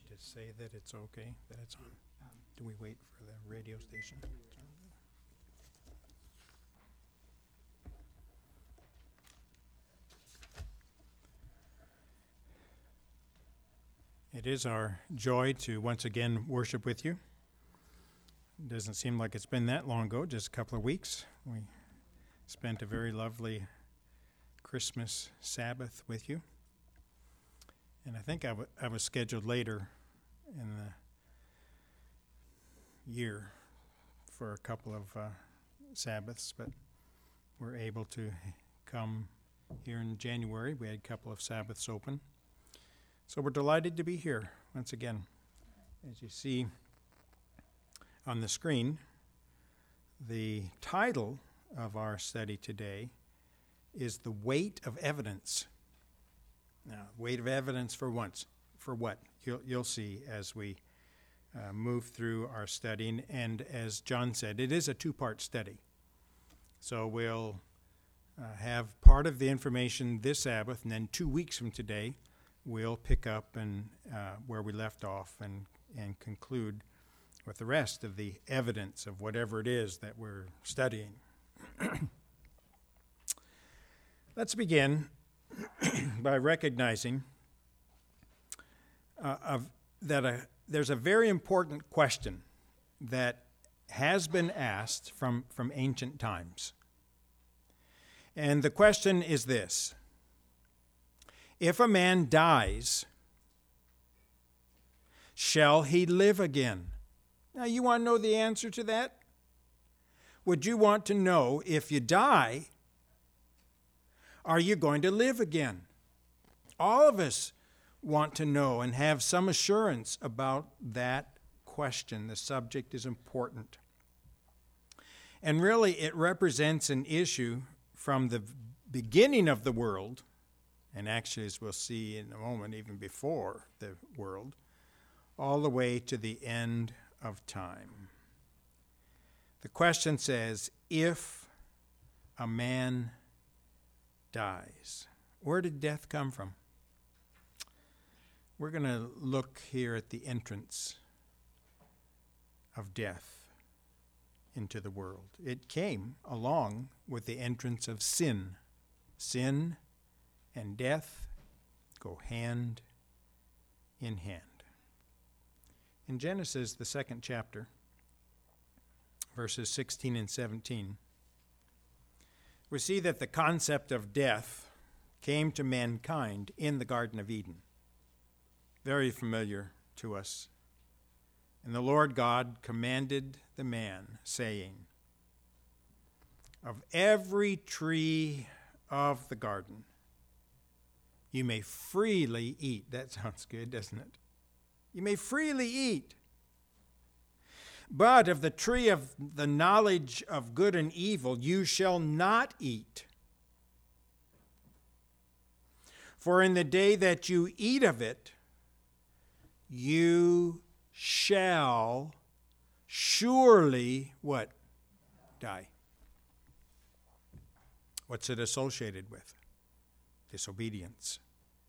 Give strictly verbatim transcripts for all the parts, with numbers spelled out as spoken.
to say that it's okay, that it's on? Do we wait for the radio station? It is our joy to once again worship with you. It doesn't seem like it's been that long ago, just a couple of weeks. We spent a very lovely Christmas Sabbath with you. And I think I, w- I was scheduled later in the year for a couple of uh, Sabbaths, but we're able to come here in January. We had a couple of Sabbaths open. So we're delighted to be here once again. As you see on the screen, the title of our study today is The Weight of Evidence. Now, weight of evidence for once, for what? You'll, you'll see as we uh, move through our studying. And as John said, it is a two-part study. So we'll uh, have part of the information this Sabbath, and then two weeks from today, we'll pick up and uh, where we left off and, and conclude with the rest of the evidence of whatever it is that we're studying. Let's begin by recognizing uh, of, that a, there's a very important question that has been asked from, from ancient times. And the question is this: if a man dies, shall he live again? Now, you want to know the answer to that? Would you want to know, if you die, are you going to live again? All of us want to know and have some assurance about that question. The subject is important. And really, it represents an issue from the beginning of the world, and actually, as we'll see in a moment, even before the world, all the way to the end of time. The question says, if a man dies, where did death come from? We're going to look here at the entrance of death into the world. It came along with the entrance of sin. Sin and death go hand in hand. In Genesis, the second chapter, verses sixteen and seventeen, we see that the concept of death came to mankind in the Garden of Eden. Very familiar to us. And the Lord God commanded the man, saying, of every tree of the garden you may freely eat. That sounds good, doesn't it? You may freely eat. But of the tree of the knowledge of good and evil you shall not eat. For in the day that you eat of it, you shall surely, what? Die. What's it associated with? Disobedience.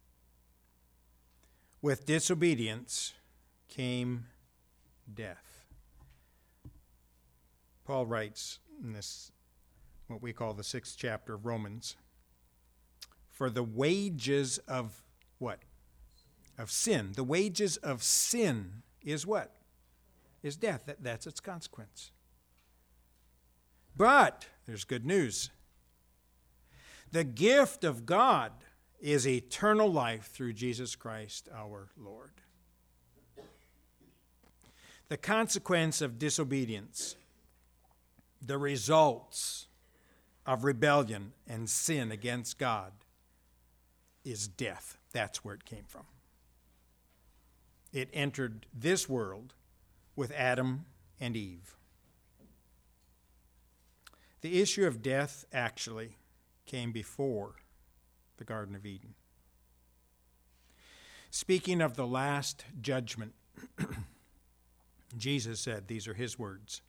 With disobedience came death. Paul writes in this, what we call the sixth chapter of Romans, for the wages of what? Of sin. The wages of sin is what? Is death. That, that's its consequence. But there's good news. The gift of God is eternal life through Jesus Christ our Lord. The consequence of disobedience, the results of rebellion and sin against God, is death. That's where it came from. It entered this world with Adam and Eve. The issue of death actually came before the Garden of Eden. Speaking of the last judgment, Jesus said, these are his words,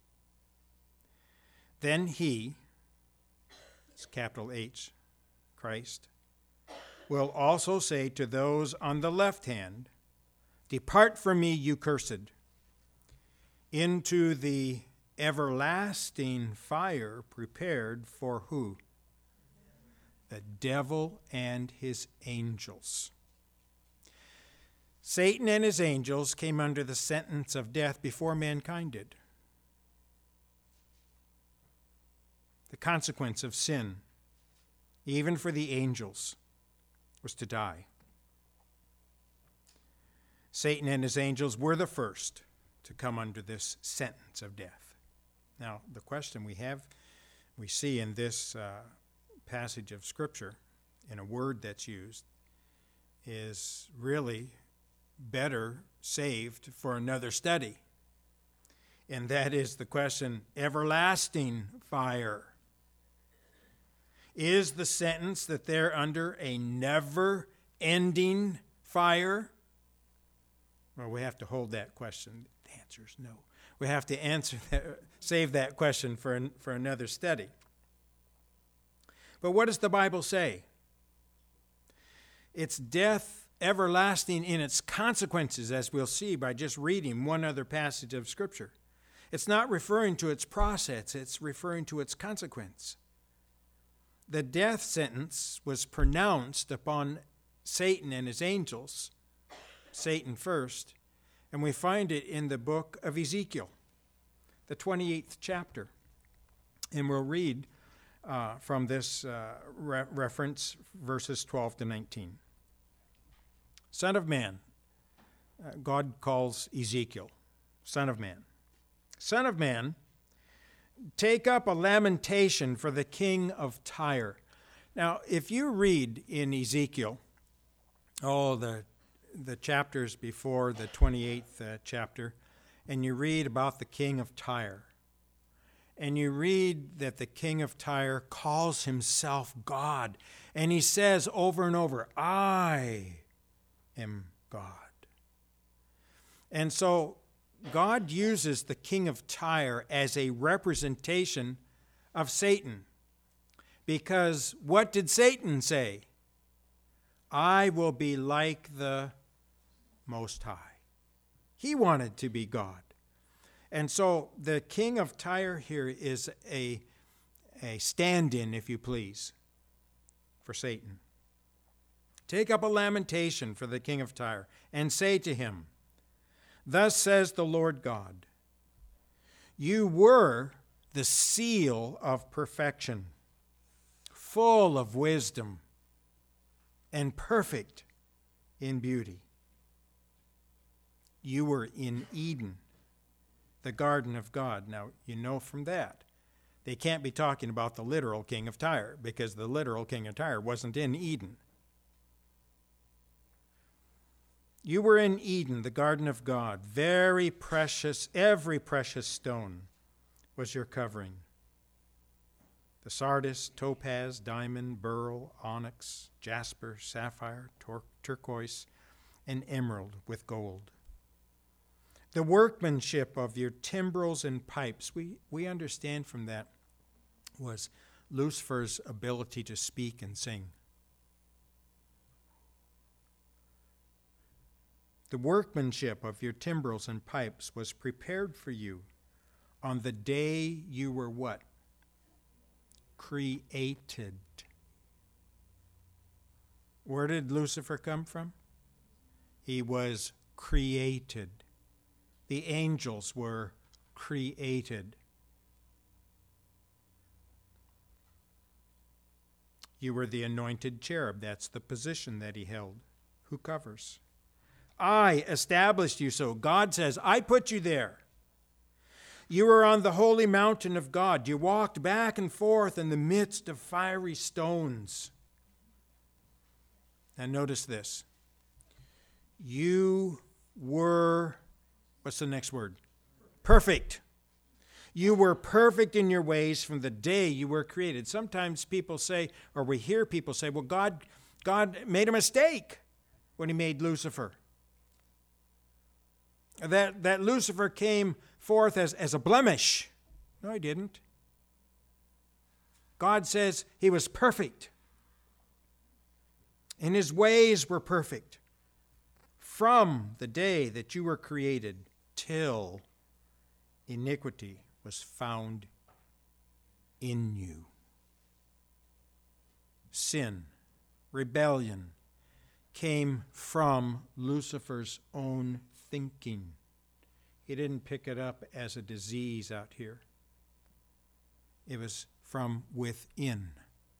then he, it's capital H, Christ, will also say to those on the left hand, Depart from me, you cursed, into the everlasting fire prepared for who? The devil and his angels. Satan and his angels came under the sentence of death before mankind did. The consequence of sin, even for the angels, was to die. Satan and his angels were the first to come under this sentence of death. Now, the question we have, we see in this uh, passage of Scripture, in a word that's used, is really better saved for another study. And that is the question, everlasting fire. Is the sentence that they're under a never-ending fire? Well, we have to hold that question. The answer is no. We have to answer that, save that question for, an, for another study. But what does the Bible say? It's death everlasting in its consequences, as we'll see by just reading one other passage of Scripture. It's not referring to its process, it's referring to its consequence. The death sentence was pronounced upon Satan and his angels, Satan first, and we find it in the book of Ezekiel, the twenty-eighth chapter. And we'll read uh, from this uh, re- reference verses twelve to nineteen. Son of man, uh, God calls Ezekiel, son of man. Son of man, take up a lamentation for the king of Tyre. Now, if you read in Ezekiel, oh, the the chapters before the twenty-eighth uh, chapter, and you read about the king of Tyre, and you read that the king of Tyre calls himself God, and he says over and over, I am God. And so God uses the king of Tyre as a representation of Satan. Because what did Satan say? I will be like the Most High. He wanted to be God. And so the king of Tyre here is a, a stand-in, if you please, for Satan. Take up a lamentation for the king of Tyre and say to him, thus says the Lord God, you were the seal of perfection, full of wisdom and perfect in beauty. You were in Eden, the garden of God. Now, you know from that, they can't be talking about the literal king of Tyre, because the literal king of Tyre wasn't in Eden. You were in Eden, the garden of God. Very precious, every precious stone was your covering. The sardius, topaz, diamond, beryl, onyx, jasper, sapphire, tur- turquoise, and emerald with gold. The workmanship of your timbrels and pipes, we, we understand from that, was Lucifer's ability to speak and sing. The workmanship of your timbrels and pipes was prepared for you on the day you were what? Created. Where did Lucifer come from? He was created. The angels were created. You were the anointed cherub. That's the position that he held. Who covers? I established you so. God says, I put you there. You were on the holy mountain of God. You walked back and forth in the midst of fiery stones. And notice this. You were, what's the next word? Perfect. You were perfect in your ways from the day you were created. Sometimes people say, or we hear people say, well, God, God made a mistake when he made Lucifer. That, that Lucifer came forth as, as a blemish. No, he didn't. God says he was perfect. And his ways were perfect. from the day that you were created till iniquity was found in you. Sin, rebellion, came from Lucifer's own thinking. He didn't pick it up as a disease out here. It was from within.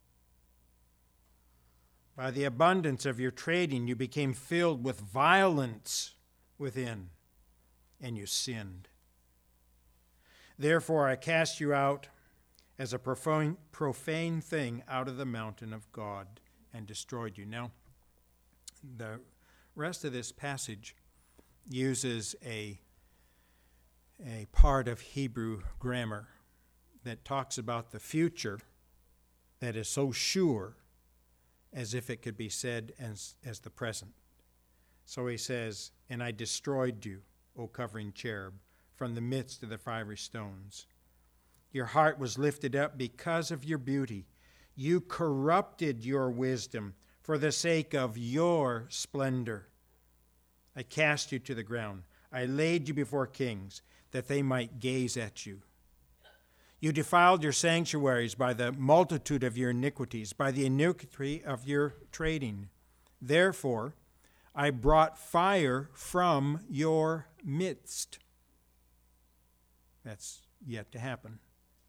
By the abundance of your trading, you became filled with violence within, and you sinned. Therefore, I cast you out as a profane, profane thing out of the mountain of God and destroyed you. Now, the rest of this passage uses a, a part of Hebrew grammar that talks about the future that is so sure as if it could be said as, as the present. So he says, and I destroyed you, O covering cherub, from the midst of the fiery stones. Your heart was lifted up because of your beauty. You corrupted your wisdom for the sake of your splendor. I cast you to the ground. I laid you before kings, that they might gaze at you. You defiled your sanctuaries by the multitude of your iniquities, by the iniquity of your trading. Therefore, I brought fire from your midst. That's yet to happen.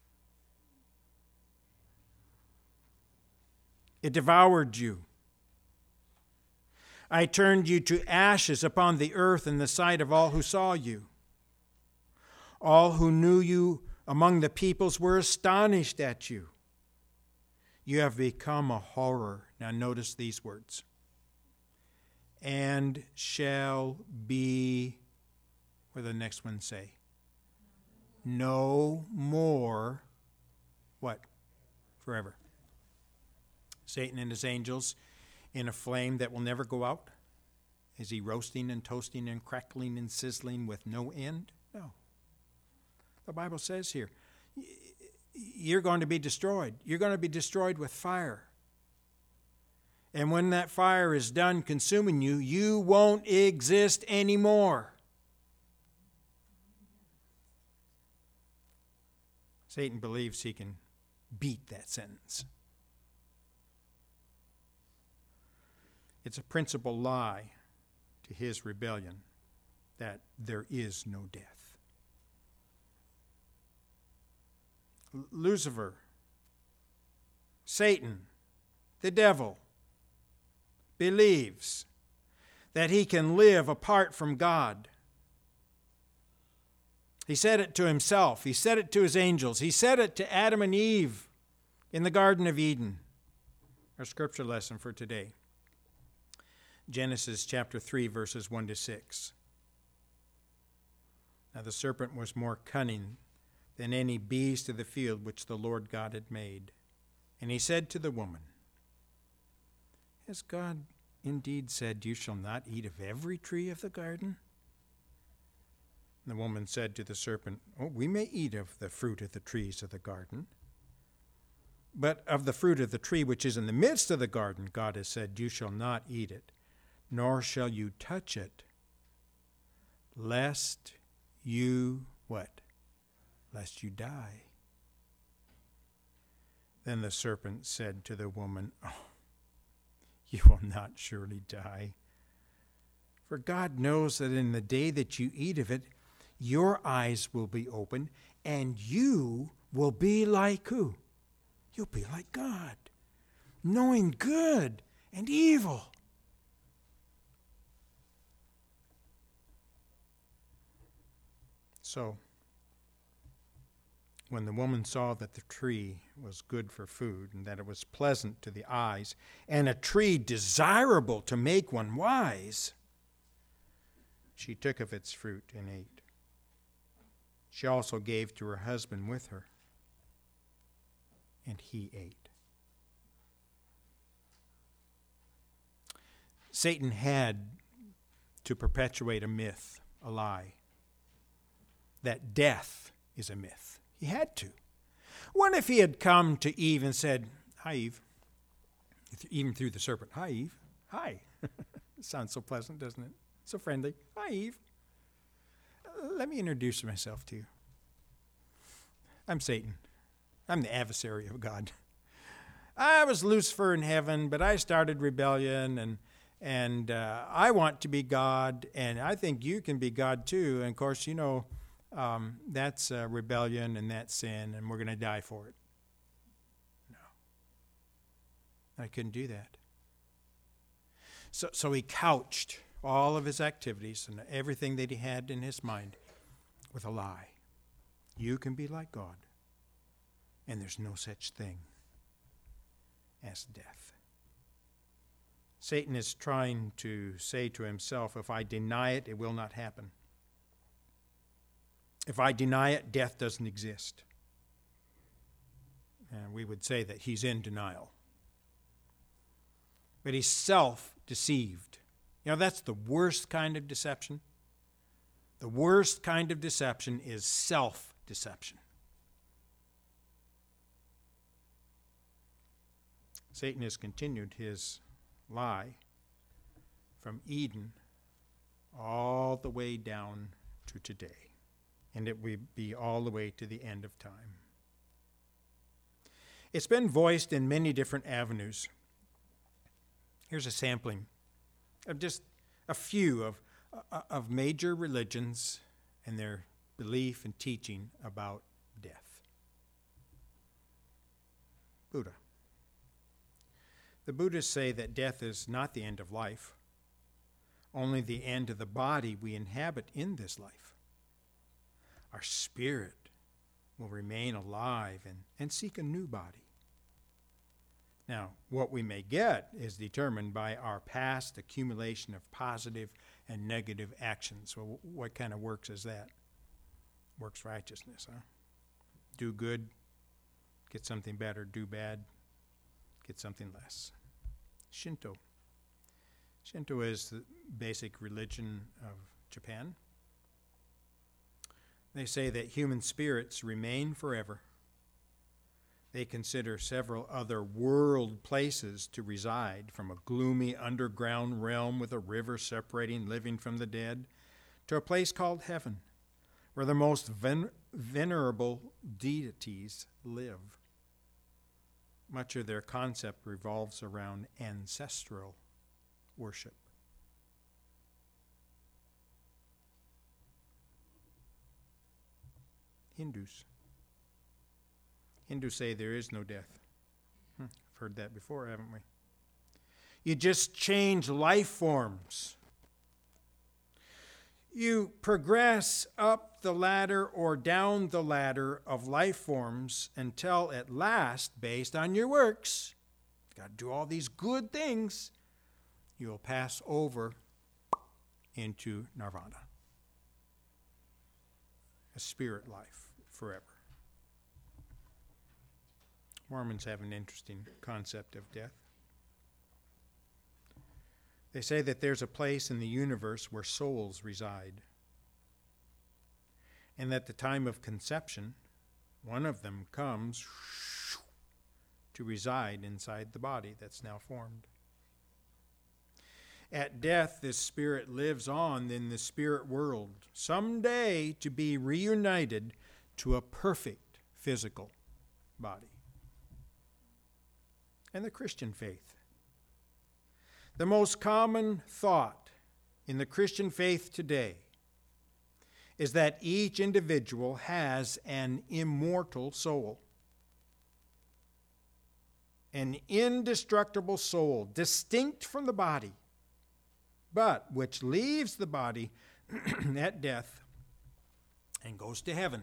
It devoured you. I turned you to ashes upon the earth in the sight of all who saw you. All who knew you among the peoples were astonished at you. You have become a horror. Now notice these words. And shall be, what did the next one say? No more, what? Forever. Satan and his angels in a flame that will never go out? Is he roasting and toasting and crackling and sizzling with no end? No. The Bible says here, you're going to be destroyed. You're going to be destroyed with fire. And when that fire is done consuming you, you won't exist anymore. Satan believes he can beat that sentence. It's a principal lie to his rebellion that there is no death. Lucifer, Satan, the devil, believes that he can live apart from God. He said it to himself. He said it to his angels. He said it to Adam and Eve in the Garden of Eden. Our scripture lesson for today. Genesis chapter three, verses one to six. Now the serpent was more cunning than any beast of the field which the Lord God had made. And he said to the woman, Has God indeed said, You shall not eat of every tree of the garden? And the woman said to the serpent, Oh, we may eat of the fruit of the trees of the garden. But of the fruit of the tree which is in the midst of the garden, God has said, You shall not eat it, nor shall you touch it, lest you, what? Lest you die. Then the serpent said to the woman, Oh, you will not surely die. For God knows that in the day that you eat of it, your eyes will be open, and you will be like who? You'll be like God, knowing good and evil. So, when the woman saw that the tree was good for food, and that it was pleasant to the eyes, and a tree desirable to make one wise, she took of its fruit and ate. She also gave to her husband with her, and he ate. Satan had to perpetuate a myth, a lie, that death is a myth. He had to. What if he had come to Eve and said, Hi, Eve, even through the serpent, Hi, Eve, hi. It sounds so pleasant, doesn't it? So friendly. Hi, Eve. Uh, let me introduce myself to you. I'm Satan. I'm the adversary of God. I was Lucifer in heaven, but I started rebellion, and and uh, I want to be God, and I think you can be God too. And of course, you know, um, that's uh, rebellion and that's sin, and we're going to die for it. No, I couldn't do that. So, so he couched all of his activities and everything that he had in his mind with a lie. You can be like God, and there's no such thing as death. Satan is trying to say to himself, if I deny it, it will not happen. If I deny it, death doesn't exist. And we would say that he's in denial. But he's self-deceived. You know, that's the worst kind of deception. The worst kind of deception is self-deception. Satan has continued his lie from Eden all the way down to today. And it will be all the way to the end of time. It's been voiced in many different avenues. Here's a sampling of just a few of, uh, of major religions and their belief and teaching about death. Buddha. The Buddhists say that death is not the end of life, only the end of the body we inhabit in this life. Our spirit will remain alive and, and seek a new body. Now, what we may get is determined by our past accumulation of positive and negative actions. Well, what kind of works is that? Works righteousness, huh? Do good, get something better. Do bad, get something less. Shinto. Shinto is the basic religion of Japan. They say that human spirits remain forever. They consider several other world places to reside, from a gloomy underground realm with a river separating living from the dead, to a place called heaven, where the most ven- venerable deities live. Much of their concept revolves around ancestral worship. Hindus. Hindus say there is no death. Hmm, I've heard that before, haven't we? You just change life forms. You progress up the ladder or down the ladder of life forms until at last, based on your works, you've got to do all these good things, you'll pass over into nirvana, a spirit life forever. Mormons have an interesting concept of death. They say that there's a place in the universe where souls reside, and at the time of conception, one of them comes to reside inside the body that's now formed. At death, this spirit lives on in the spirit world, someday to be reunited to a perfect physical body. And the Christian faith. The most common thought in the Christian faith today is that each individual has an immortal soul, an indestructible soul, distinct from the body, but which leaves the body at death and goes to heaven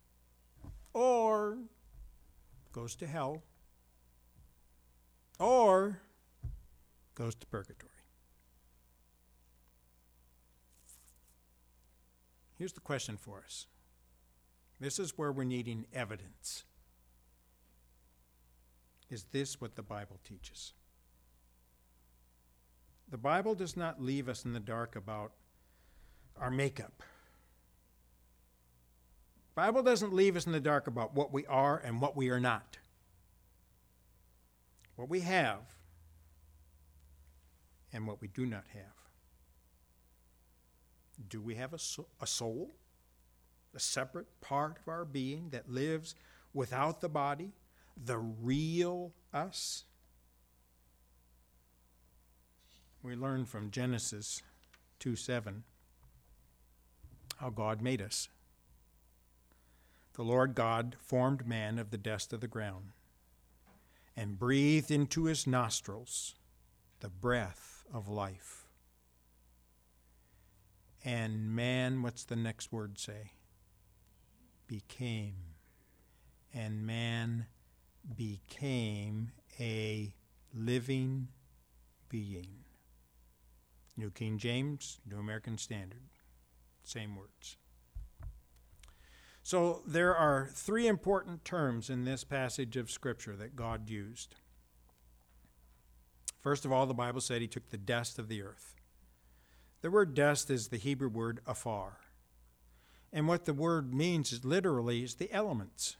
or goes to hell or goes to purgatory. Here's the question for us. This is where we're needing evidence. Is this what the Bible teaches? The Bible does not leave us in the dark about our makeup. The Bible doesn't leave us in the dark about what we are and what we are not. What we have and what we do not have. Do we have a, so- a soul? A separate part of our being that lives without the body? The real us? We learn from Genesis two seven how God made us. The Lord God formed man of the dust of the ground and breathed into his nostrils the breath of life. And man, what's the next word say? Became. And man became a living being. New King James, New American Standard. Same words. So there are three important terms in this passage of Scripture that God used. First of all, the Bible said he took the dust of the earth. The word dust is the Hebrew word afar. And what the word means is literally is the elements.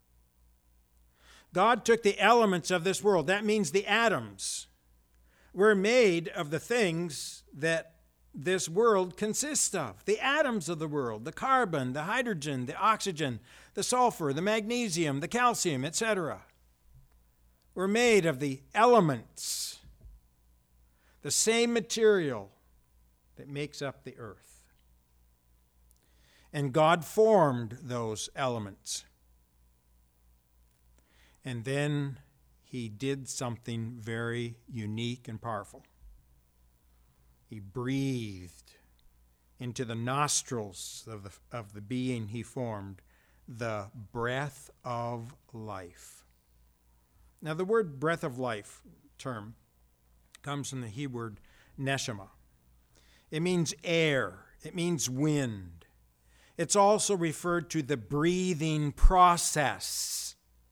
God took the elements of this world. That means the atoms were made of the things that this world consists of. The atoms of the world, the carbon, the hydrogen, the oxygen, the sulfur, the magnesium, the calcium, et cetera, were made of the elements, the same material that makes up the earth. And God formed those elements. And then he did something very unique and powerful. He breathed into the nostrils of the, of the being he formed the breath of life. Now, the word breath of life term comes from the Hebrew word neshama. It means air. It means wind. It's also referred to the breathing process.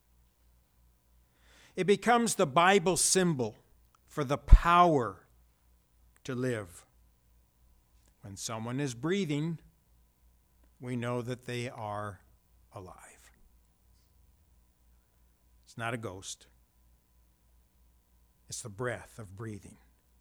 It becomes the Bible symbol for the power to live. When someone is breathing, we know that they are alive. It's not a ghost. It's the breath of breathing.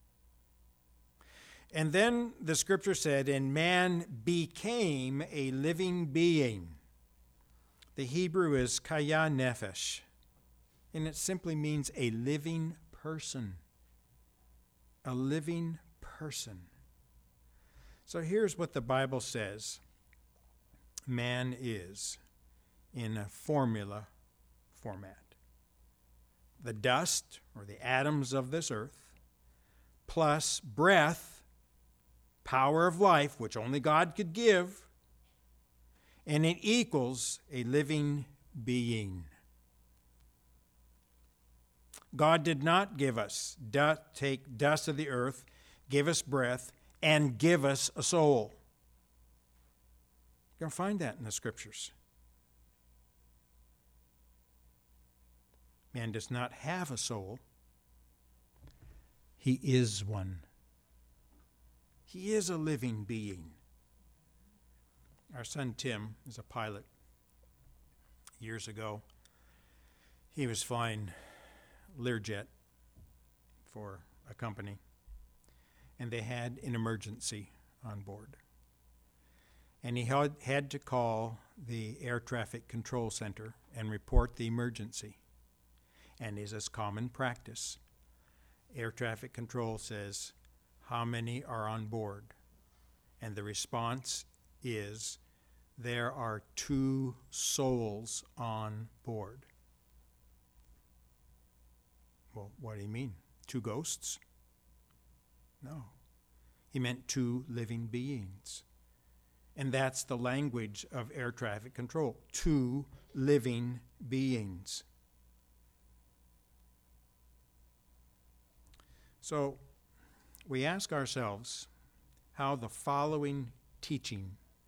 And then the scripture said, and man became a living being. The Hebrew is kaya nefesh, and it simply means a living person. A living person. So here's what the Bible says man is in a formula format. The dust, or the atoms of this earth, plus breath, power of life, which only God could give, and it equals a living being. God did not give us, dust, take dust of the earth, give us breath, and give us a soul. You're going to find that in the scriptures. Man does not have a soul. He is one. He is a living being. Our son Tim is a pilot. Years ago, he was flying Learjet for a company, and they had an emergency on board. And he had, had to call the air traffic control center and report the emergency. And as is common practice, air traffic control says, how many are on board? And the response is, there are two souls on board. Well, what do you mean? Two ghosts? No. He meant two living beings. And that's the language of air traffic control. Two living beings. So we ask ourselves how the following teaching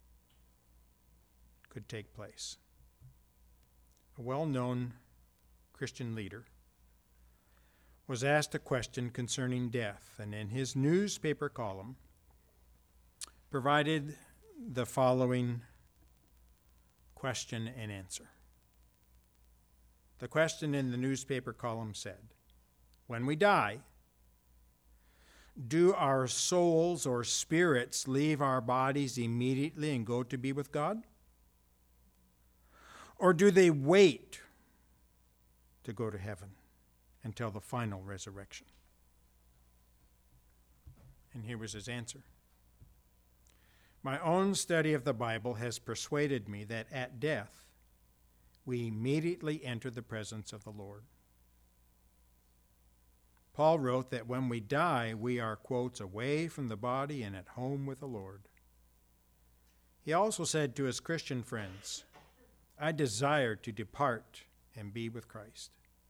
could take place. A well-known Christian leader was asked a question concerning death, and in his newspaper column provided the following question and answer. The question in the newspaper column said, when we die, Do our souls or spirits leave our bodies immediately and go to be with God? Or do they wait to go to heaven until the final resurrection? And here was his answer. My own study of the Bible has persuaded me that at death, we immediately enter the presence of the Lord. Paul wrote that when we die, we are, quotes, away from the body and at home with the Lord. He also said to his Christian friends, I desire to depart and be with Christ.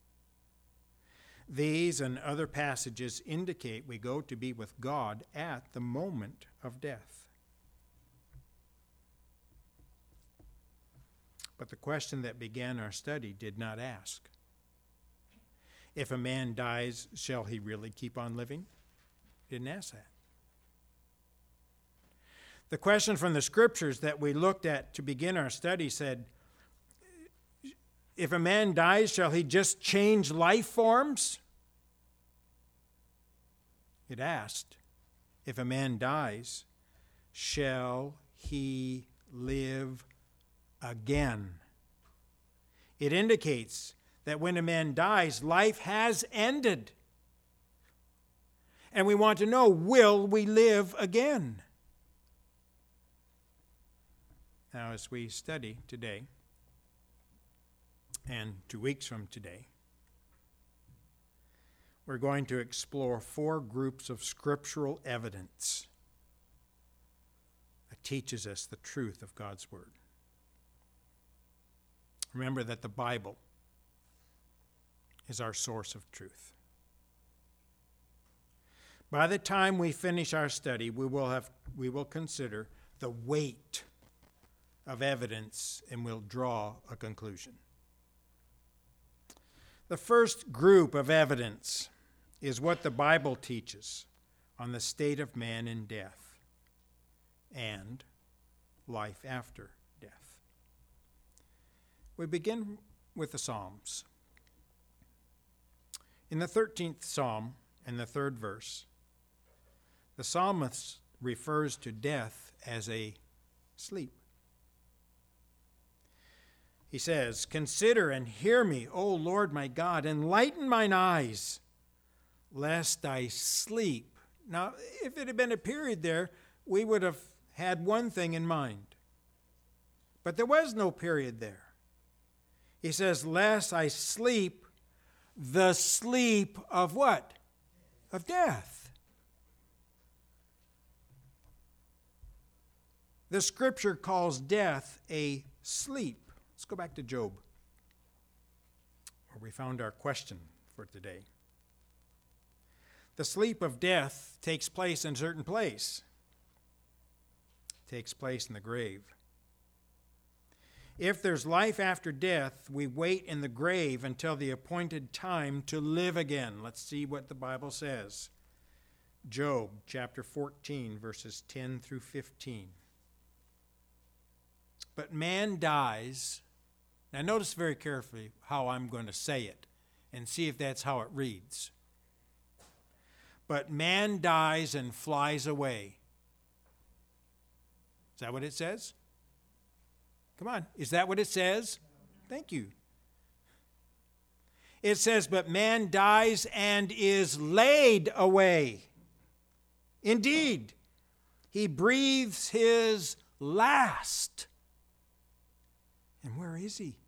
These and other passages indicate we go to be with God at the moment of death. But the question that began our study did not ask, if a man dies, shall he really keep on living? Didn't ask that. The question from the scriptures that we looked at to begin our study said, if a man dies, shall he just change life forms? It asked, if a man dies, shall he live again? It indicates that when a man dies, life has ended. And we want to know, will we live again? Now, as we study today, and two weeks from today, we're going to explore four groups of scriptural evidence that teaches us the truth of God's Word. Remember that the Bible is our source of truth. By the time we finish our study, we will have we will consider the weight of evidence and we'll draw a conclusion. The first group of evidence is what the Bible teaches on the state of man in death and life after death. We begin with the Psalms. In the thirteenth Psalm and the third verse, the psalmist refers to death as a sleep. He says, consider and hear me, O Lord my God, enlighten mine eyes, lest I sleep. Now, if it had been a period there, we would have had one thing in mind. But there was no period there. He says, lest I sleep the sleep of what? Of death. The scripture calls death a sleep. Let's go back to Job, where we found our question for today. The sleep of death takes place in a certain place. It takes place in the grave. If there's life after death, we wait in the grave until the appointed time to live again. Let's see what the Bible says. Job chapter fourteen, verses ten through fifteen. But man dies. Now notice very carefully how I'm going to say it and see if that's how it reads. But man dies and flies away. Is that what it says? Come on, is that what it says? Thank you. It says, but man dies and is laid away. Indeed, he breathes his last. And where is he?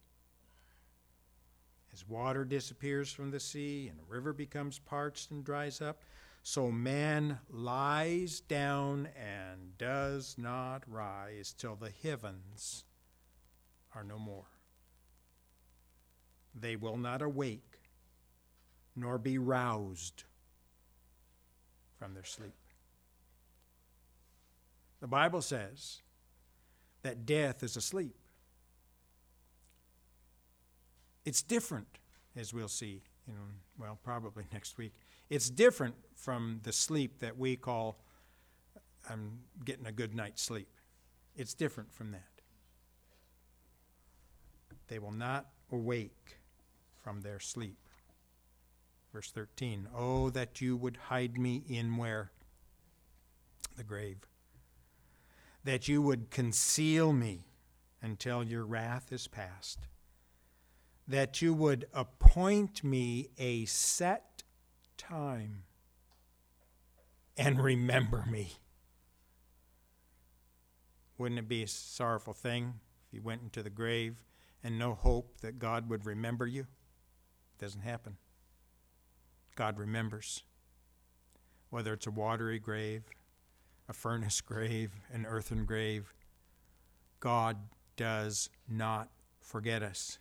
As water disappears from the sea and a river becomes parched and dries up, so man lies down and does not rise till the heavens are no more. They will not awake nor be roused from their sleep. The Bible says that death is asleep. It's different, as we'll see, you know, well, probably next week. It's different from the sleep that we call, I'm getting a good night's sleep. It's different from that. They will not awake from their sleep. Verse thirteen, oh, that you would hide me in where? The grave. That you would conceal me until your wrath is past. That you would appoint me a set time and remember me. Wouldn't it be a sorrowful thing if you went into the grave and no hope that God would remember you? It doesn't happen. God remembers. Whether it's a watery grave, a furnace grave, an earthen grave, God does not forget us.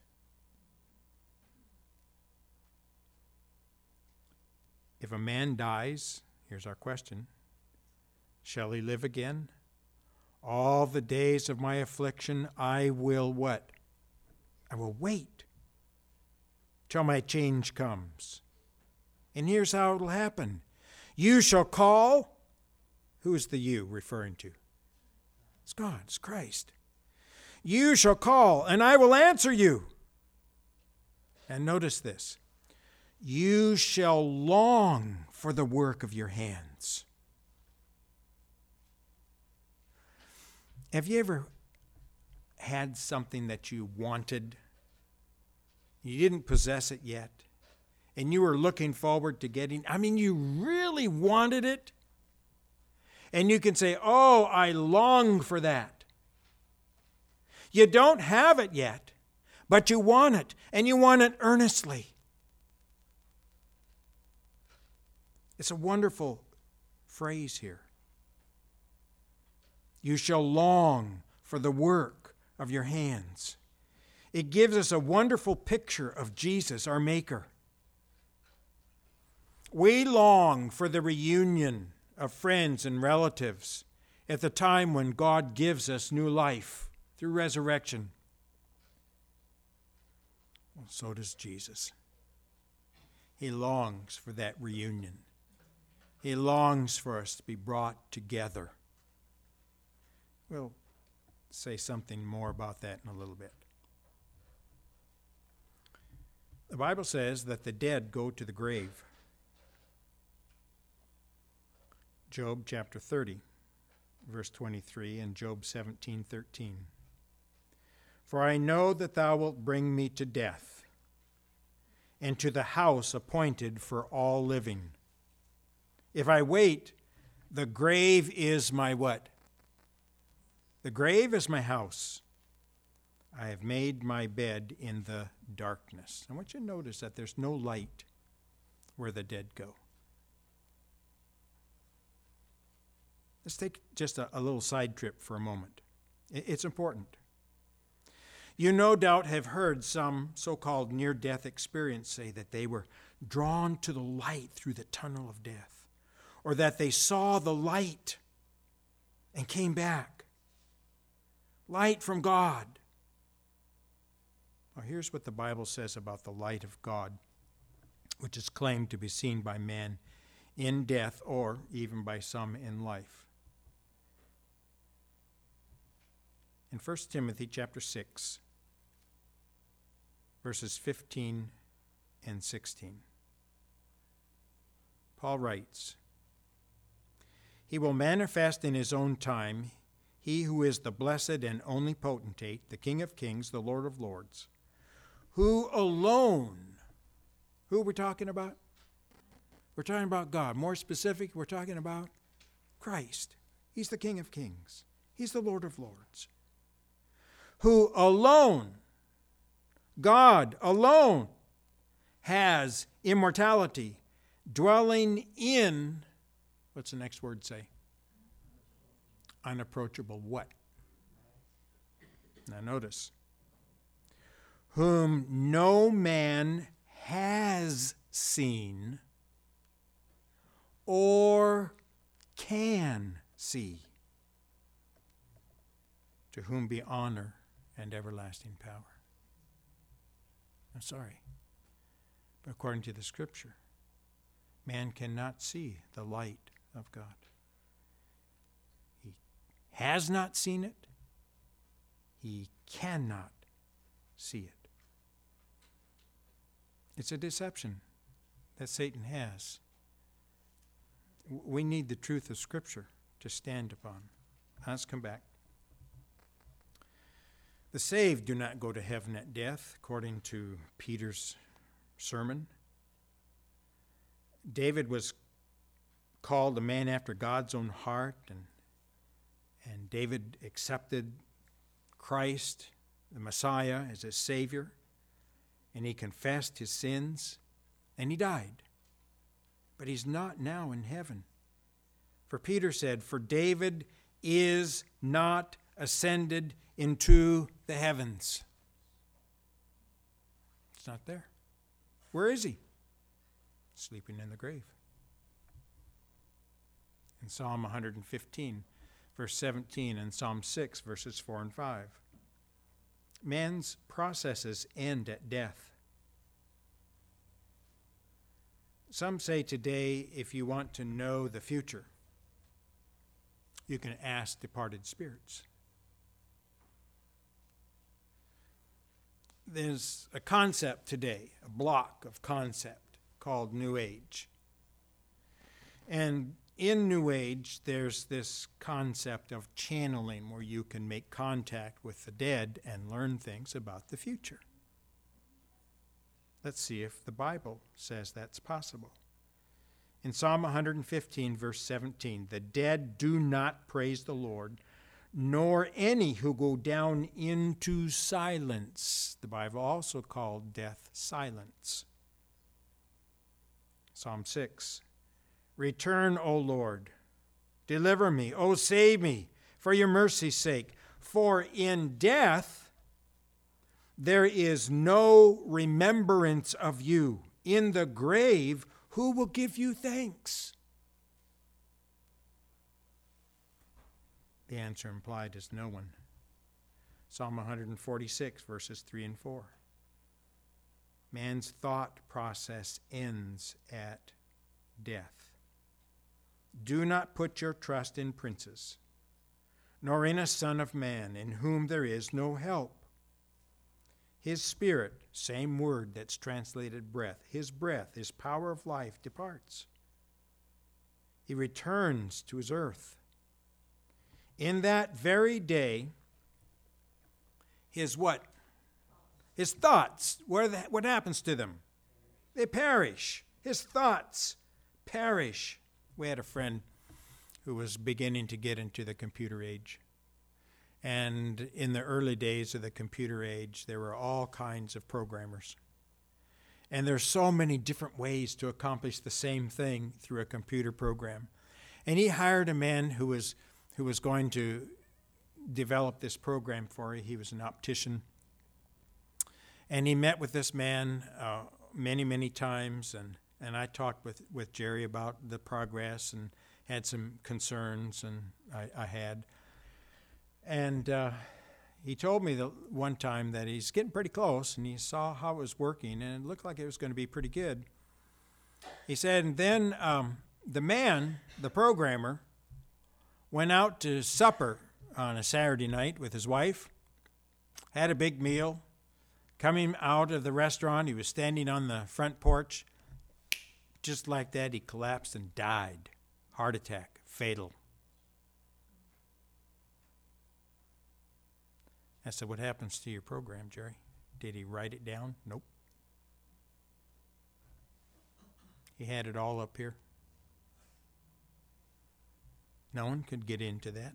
If a man dies, here's our question, shall he live again? All the days of my affliction I will what? I will wait till my change comes. And here's how it will happen. You shall call. Who is the you referring to? It's God, it's Christ. You shall call, and I will answer you. And notice this. You shall long for the work of your hands. Have you ever had something that you wanted? You didn't possess it yet, and you were looking forward to getting, I mean, you really wanted it. And you can say, oh, I long for that. You don't have it yet, but you want it, and you want it earnestly. It's a wonderful phrase here. You shall long for the work of your hands. It gives us a wonderful picture of Jesus, our Maker. We long for the reunion of friends and relatives at the time when God gives us new life through resurrection. Well, so does Jesus. He longs for that reunion. He longs for us to be brought together. We'll say something more about that in a little bit. The Bible says that the dead go to the grave. Job chapter thirty, verse twenty-three, and Job seventeen thirteen. For I know that thou wilt bring me to death, and to the house appointed for all living. If I wait, the grave is my what? The grave is my house. I have made my bed in the darkness. I want you to notice that there's no light where the dead go. Let's take just a, a little side trip for a moment. It's important. You no doubt have heard some so-called near-death experience say that they were drawn to the light through the tunnel of death, or that they saw the light and came back. Light from God. Well, here's what the Bible says about the light of God, which is claimed to be seen by man in death or even by some in life. In First Timothy chapter six, verses fifteen and sixteen, Paul writes, He will manifest in his own time, he who is the blessed and only potentate, the King of kings, the Lord of lords, who alone, who are we talking about? We're talking about God. More specific, we're talking about Christ. He's the King of kings. He's the Lord of lords. Who alone, God alone, has immortality, dwelling in, what's the next word say? Unapproachable what? Now notice. Whom no man has seen or can see, to whom be honor and everlasting power. I'm sorry, but according to the Scripture, man cannot see the light of God. He has not seen it. He cannot see it. It's a deception. that Satan has. We need the truth of Scripture to stand upon. Let's come back. The saved do not go to heaven at death, according to Peter's sermon. David was called a man after God's own heart, and, and David accepted Christ, the Messiah, as his Savior, and he confessed his sins, and he died. But he's not now in heaven. For Peter said, "For David is not ascended into the heavens." It's not there. Where is he? Sleeping in the grave. In Psalm one fifteen, verse seventeen, and Psalm six, verses four and five. Man's processes end at death. Some say today, if you want to know the future, you can ask departed spirits. There's a concept today, a block of concept called New Age. And in New Age, there's this concept of channeling where you can make contact with the dead and learn things about the future. Let's see if the Bible says that's possible. In Psalm one fifteen, verse seventeen, "The dead do not praise the Lord, nor any who go down into silence." The Bible also called death silence. Psalm six, "Return, O Lord, deliver me, O save me, for your mercy's sake. For in death there is no remembrance of you. In the grave, who will give you thanks?" The answer implied is no one. Psalm one forty-six, verses three and four. Man's thought process ends at death. "Do not put your trust in princes, nor in a son of man, in whom there is no help. His spirit," same word that's translated breath, his breath, his power of life departs. He returns to his earth. In that very day, his what? His thoughts, where the, what happens to them? They perish. His thoughts perish. We had a friend who was beginning to get into the computer age. And in the early days of the computer age, there were all kinds of programmers. And there's so many different ways to accomplish the same thing through a computer program. And he hired a man who was who was going to develop this program for him. He was an optician. And he met with this man uh, many, many times. And, and I talked with, with Jerry about the progress and had some concerns, and I, I had. And uh, he told me that one time that he's getting pretty close, and he saw how it was working, and it looked like it was going to be pretty good. He said, and then um, the man, the programmer, went out to supper on a Saturday night with his wife, had a big meal. Coming out of the restaurant, he was standing on the front porch. Just like that, he collapsed and died. Heart attack, fatal. I said, "What happens to your program, Jerry? Did he write it down?" Nope. He had it all up here. No one could get into that.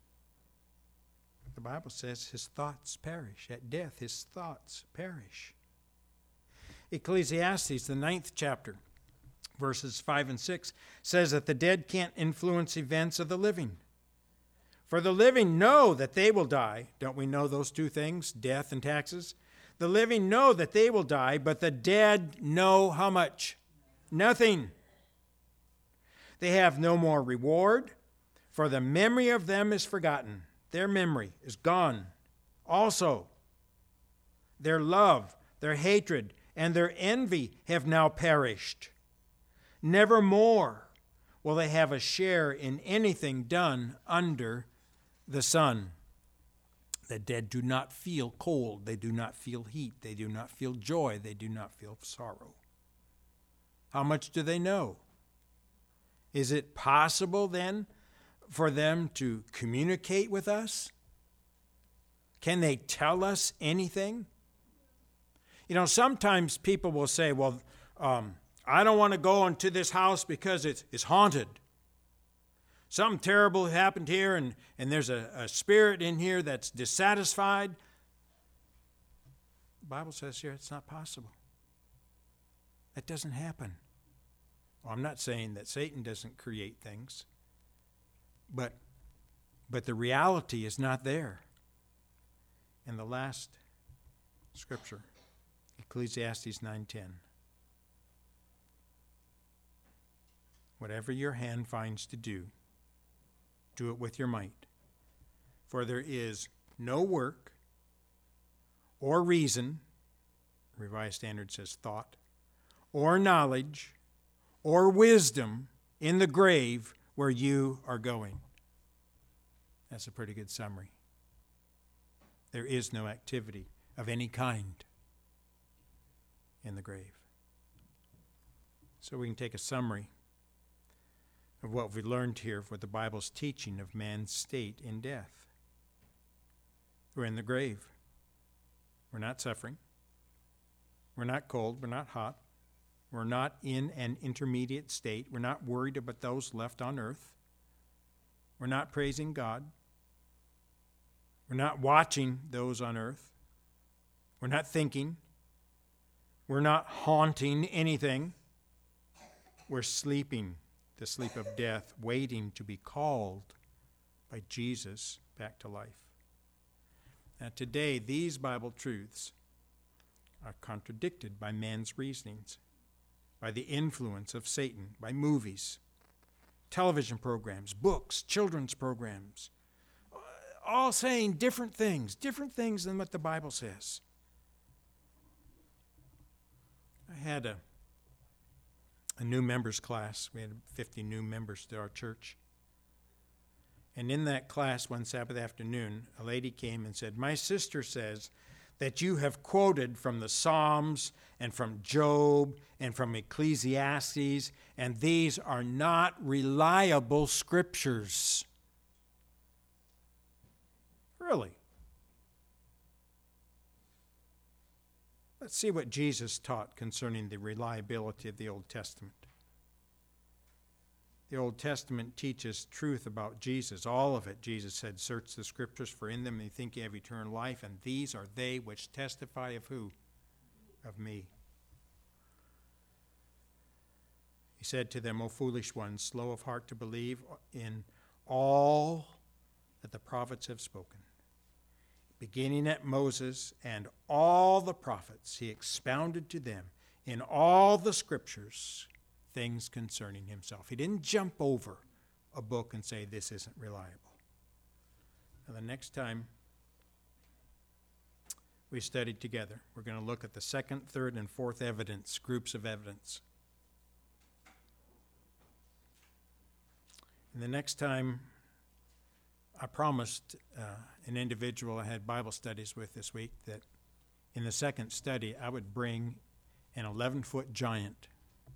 The Bible says his thoughts perish. At death, his thoughts perish. Ecclesiastes, the ninth chapter, verses five and six, says that the dead can't influence events of the living. For the living know that they will die. Don't we know those two things, death and taxes? The living know that they will die, but the dead know how much? Nothing. They have no more reward, for the memory of them is forgotten. Their memory is gone. Also, their love, their hatred, and their envy have now perished. Nevermore will they have a share in anything done under the sun. The dead do not feel cold. They do not feel heat. They do not feel joy. They do not feel sorrow. How much do they know? Is it possible then for them to communicate with us? Can they tell us anything? You know, sometimes people will say, well, um, I don't want to go into this house because it's, it's haunted. Something terrible happened here, and, and there's a, a spirit in here that's dissatisfied. The Bible says here it's not possible. That doesn't happen. Well, I'm not saying that Satan doesn't create things, but, but the reality is not there. And the last scripture, Ecclesiastes nine ten. Whatever your hand finds to do, do it with your might. For there is no work or reason, Revised Standard says thought, or knowledge or wisdom in the grave where you are going. That's a pretty good summary. There is no activity of any kind in the grave. So we can take a summary of what we learned here for the Bible's teaching of man's state in death. We're in the grave. We're not suffering. We're not cold. We're not hot. We're not in an intermediate state. We're not worried about those left on earth. We're not praising God. We're not watching those on earth. We're not thinking. We're not haunting anything. We're sleeping the sleep of death, waiting to be called by Jesus back to life. Now today, these Bible truths are contradicted by man's reasonings, by the influence of Satan, by movies, television programs, books, children's programs, all saying different things, different things than what the Bible says. I had a, a new members class. We had fifty new members to our church. And in that class one Sabbath afternoon, a lady came and said, "My sister says that you have quoted from the Psalms and from Job and from Ecclesiastes, and these are not reliable scriptures." Really? Let's see what Jesus taught concerning the reliability of the Old Testament. The Old Testament teaches truth about Jesus, all of it. Jesus said, "Search the scriptures, for in them you think you have eternal life, and these are they which testify of who? Of me." He said to them, "O foolish ones, slow of heart to believe in all that the prophets have spoken. Beginning at Moses and all the prophets, he expounded to them in all the scriptures things concerning himself." He didn't jump over a book and say, "This isn't reliable." Now, the next time we study together, we're going to look at the second, third, and fourth evidence, groups of evidence. And the next time, I promised uh, an individual I had Bible studies with this week that in the second study I would bring an eleven-foot giant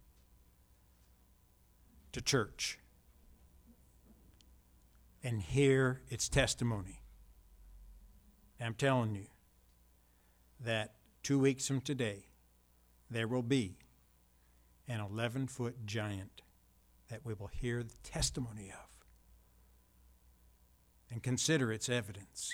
to church and hear its testimony. And I'm telling you that two weeks from today there will be an eleven-foot giant that we will hear the testimony of and consider its evidence.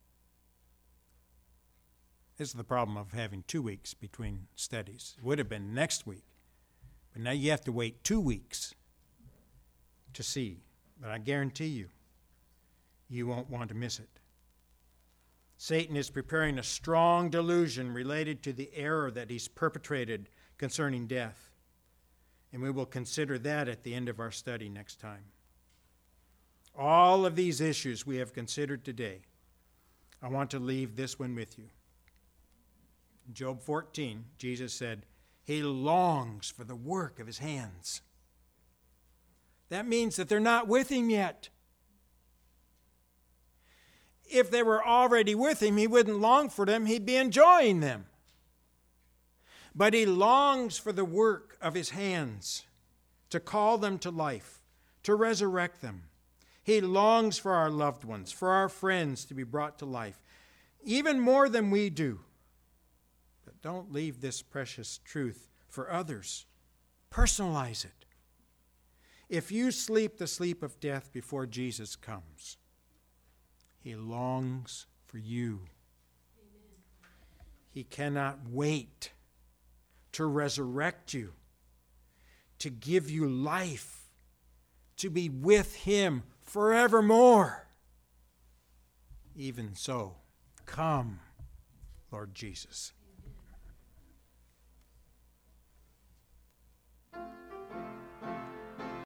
This is the problem of having two weeks between studies. It would have been next week, but now you have to wait two weeks to see. But I guarantee you, you won't want to miss it. Satan is preparing a strong delusion related to the error that he's perpetrated concerning death. And we will consider that at the end of our study next time. All of these issues we have considered today, I want to leave this one with you. In Job fourteen, Jesus said, he longs for the work of his hands. That means that they're not with him yet. If they were already with him, he wouldn't long for them, he'd be enjoying them. but he longs for the work of his hands to call them to life, to resurrect them. He longs for our loved ones, for our friends to be brought to life, even more than we do. But don't leave this precious truth for others. Personalize it. If you sleep the sleep of death before Jesus comes, he longs for you. Amen. He cannot wait to resurrect you, to give you life, to be with him forevermore. Even so, come, Lord Jesus.